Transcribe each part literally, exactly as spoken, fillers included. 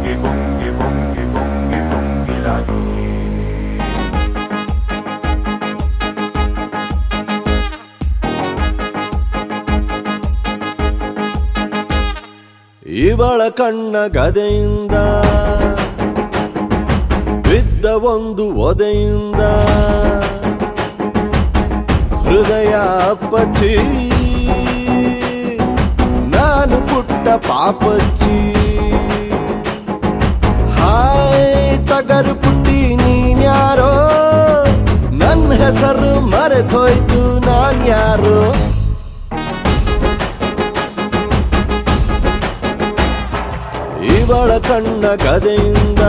ಬುಂಗಿ ಬುಂಗಿ ಬುಂಗಿ ಬುಂಗಿ ಬುಂಗಿಲಾಗಿ ಇವಳ ಕಣ್ಣ ಗದೆಯಿಂದ ಬಿದ್ದ ಒಂದು ಒದೆಯಿಂದ ಹೃದಯ ಅಪ್ಪಚ್ಚಿ ನಾನು ಪುಟ್ಟ ಪಾಪಚ್ಚಿ ಹಾಯ್ ಟಗರು ಪುಟ್ಟಿ ನೀನ್ಯಾರೋ ನನ್ನ ಹೆಸರು ಮರೆತೋಯ್ತು ನಾನ್ಯಾರೋ ಇವಳ ಕಣ್ಣ ಗದೆಯಿಂದ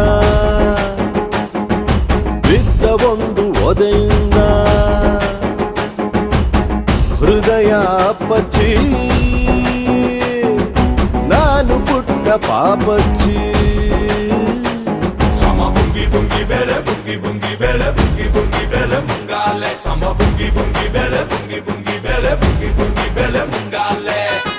ಬಿದ್ದ ಒಂದು ಒದೆಯಿಂದ ಹೃದಯ ಅಪ್ಪಚ್ಚಿ ನಾನು ಪುಟ್ಟ ಪಾಪಚ್ಚಿ ಸಮ ಬುಂಗಿ ಬುಂಗಿ ಬೆಲೆ ಬುಂಗಿ ಬುಂಗಿ ಬೆಲೆ ಬುಂಗಿ ಬುಂಗಿ ಬೆಲೆ ಮುಂಗಾಲೆ ಸಮ ಬುಂಗಿ ಬುಂಗಿ ಬೆಲೆ ಬುಂಗಿ ಬುಂಗಿ ಬೆಲೆ ಬುಂಗಿ ಬುಂಗಿ ಬೆಲೆ ಮುಂಗಾಲೆ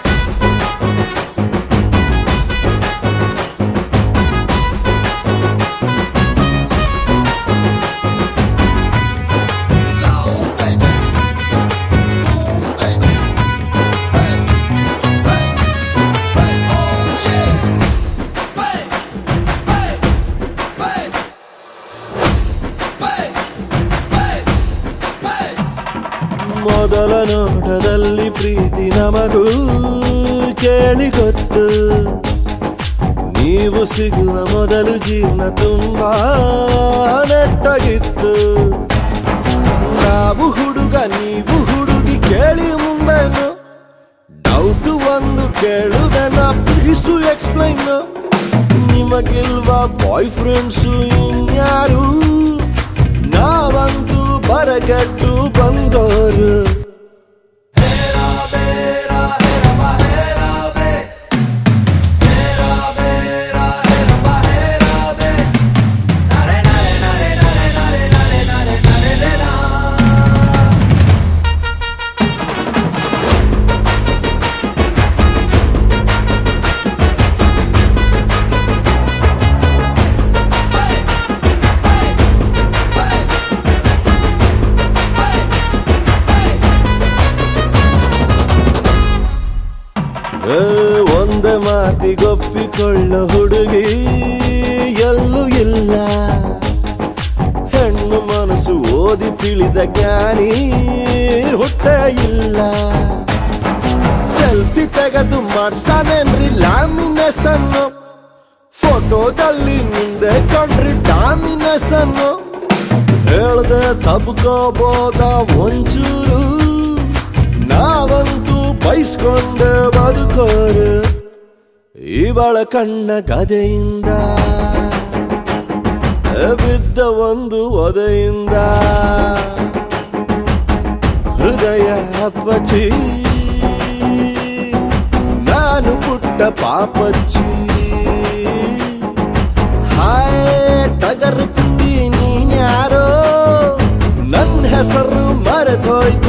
ಮೊದಲ ನೋಟದಲ್ಲಿ ಪ್ರೀತಿ ನಮಗೂ ಕೇಳಿ ಗೊತ್ತು ನೀವು ಸಿಗುವ ಮೊದಲು ಜೀವನ ತುಂಬಾ ನೆಟ್ಟಗಿತ್ತು ನಾವು ಹುಡುಗ ನೀವು ಹುಡುಗಿ ಕೇಳಿ ಮುಂದೇನು ಡೌಟು ಒಂದು ಕೇಳುವೆನ ಪ್ಲೀಸು ಎಕ್ಸ್ಪ್ಲೈನ್ ನಿಮಗಿಲ್ವಾ ಬಾಯ್ ಫ್ರೆಂಡ್ಸು ಇನ್ಯಾರು ನಾವಂತೂ ಬರಗಟ್ಟು ಬಂದೋರು ಒಂದೇ ಮಾತಿಗೊಪ್ಪಿಕೊಳ್ಳ ಹುಡುಗಿ ಎಲ್ಲೂ ಇಲ್ಲ ಹೆಣ್ಣು ಮನಸ್ಸು ಓದಿ ತಿಳಿದ ಜ್ಞಾನಿ ಹುಟ್ಟೇ ಇಲ್ಲ ಸೆಲ್ಫಿ ತೆಗೆದು ಮಾಡ್ಸಾನೇನ್ರಿ ಲ್ಯಾಮಿನೇಷನ್ ಫೋಟೋದಲ್ಲಿ ನಿಂದೆ ಕಂಡ್ರಿ ಡಾಮಿನೇಷನ್ ಹೇಳ್ದೆ ತಬ್ಕೋಬೋದ ಒಂಚೂರು ನಾವಂತೂ ಬೈಸ್ಕೊಂಡೆ ಬದುಕೋರು ಇವಳ ಕಣ್ಣ ಗದೆಯಿಂದ ಬಿದ್ದ ಒಂದು ಒದೆಯಿಂದ ಹೃದಯ ಅಪ್ಪಚ್ಚಿ ನಾನು ಪುಟ್ಟ ಪಾಪಚ್ಚಿ ಹಾಯ್ ಟಗರು ಪುಟ್ಟಿ ನೀನ್ಯಾರೋ ನನ್ನ ಹೆಸರು ಮರೆತೋಯ್ತು